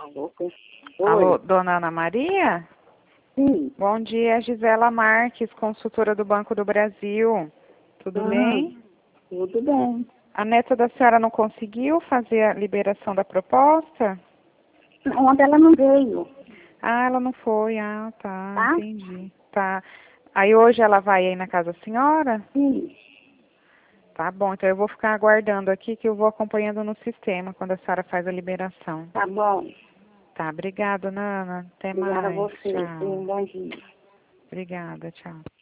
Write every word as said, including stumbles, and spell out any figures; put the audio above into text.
Alô, Oi. Alô, dona Ana Maria? Sim. Bom dia, Gisela Marques, consultora do Banco do Brasil. Tudo Ah, bem? Tudo bem. A neta da senhora não conseguiu fazer a liberação da proposta? Ontem ela não veio, Ah, ela não foi. Ah, tá, tá? entendi. Tá. Aí hoje ela vai aí na casa da senhora? Sim. Tá bom, então eu vou ficar aguardando aqui que eu vou acompanhando no sistema quando a senhora faz a liberação. Tá bom. Tá, obrigada, Nana. Até Obrigada a mais. você. Tchau. Um bom dia. Obrigada, tchau.